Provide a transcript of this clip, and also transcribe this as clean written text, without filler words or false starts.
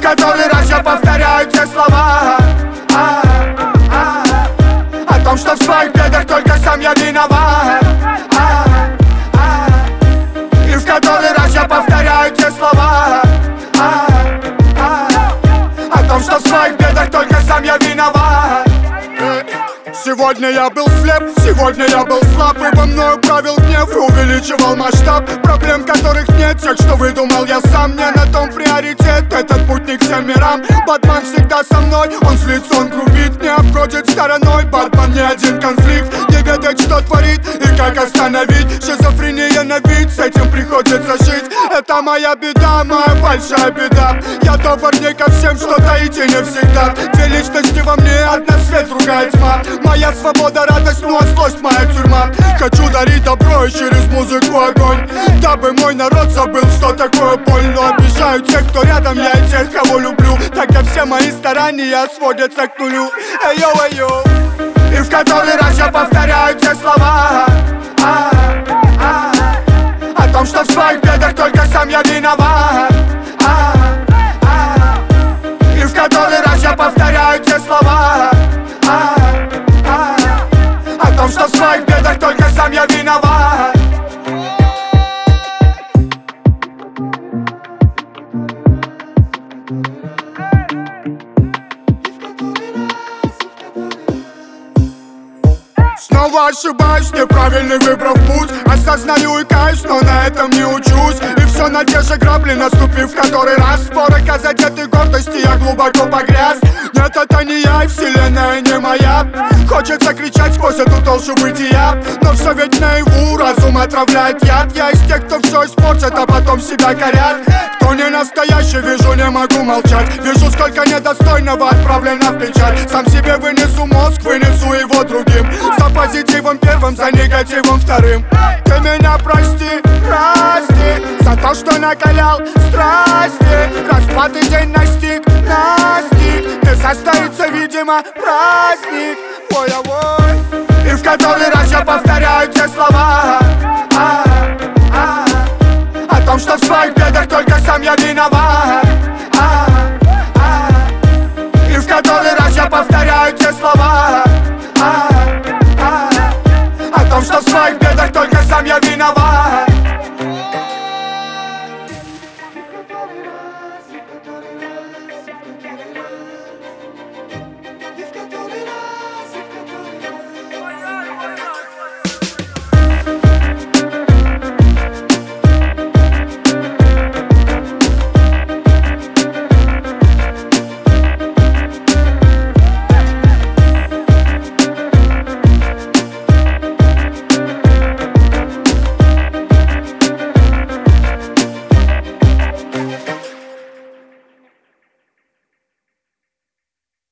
который раз я повторяю те слова о том, что в своих бедах только сам я виноват. И в который раз я повторяю те слова о том, что в своих бедах только сам я виноват. Сегодня я был слеп, сегодня я был слаб, и во мною правил гнев и увеличивал масштаб проблем, которых нет, тех, что выдумал я сам. Не на том приоритет, этот путь не к всем мирам. Батман всегда со мной, он злится, он грубит, не обходит стороной. Батман не один конфликт, не ведает, что творит и как остановить. Шизофрения на вид, с этим приходится жить. Это моя беда, моя большая беда. Я товарнее ко всем, что таите не всегда. Две личности во мне, одна свет, другая тьма. Моя свобода, радость, ну а злость моя тюрьма. Хочу дарить добро и через музыку огонь, дабы мой народ забыл, что такое боль. Но обижаю тех, кто рядом, я и тех, кого люблю, так как все мои старания сводятся к нулю. Эй-йо-эй-йо. И в который раз я повторяю те слова о том, что в своих бедах только сам я виноват. И в который раз я повторяю те слова о том, что в своих бедах только сам я виноват. Снова ошибаюсь, неправильный выбрав путь. Осознаю и каюсь, но на этом не учусь. И все на те же грабли, наступив в который раз. В пороках задетой гордости я глубоко погряз. Нет, это не я, и вселенная не моя. Хочется кричать сквозь эту толщу бытия, но все ведь наяву, разум отравляет яд. Я из тех, кто все испортит, а потом себя корят. Кто не настоящий, вижу, не могу молчать. Вижу, сколько недостойного отправлено в печать. Сам себе вынесу мозг, вынесу его другим. За позитивом первым, за негативом вторым. Ты меня прости, прости за то, что накалял страсти. Расплаты день настиг, настиг. Не состоится, видимо, праздник. Ой-ой-ой. И в который раз я повторяю те слова о том, что в своих бедах только сам я виноват. И в который раз я повторяю те слова о том, что в своих бедах только сам я виноват.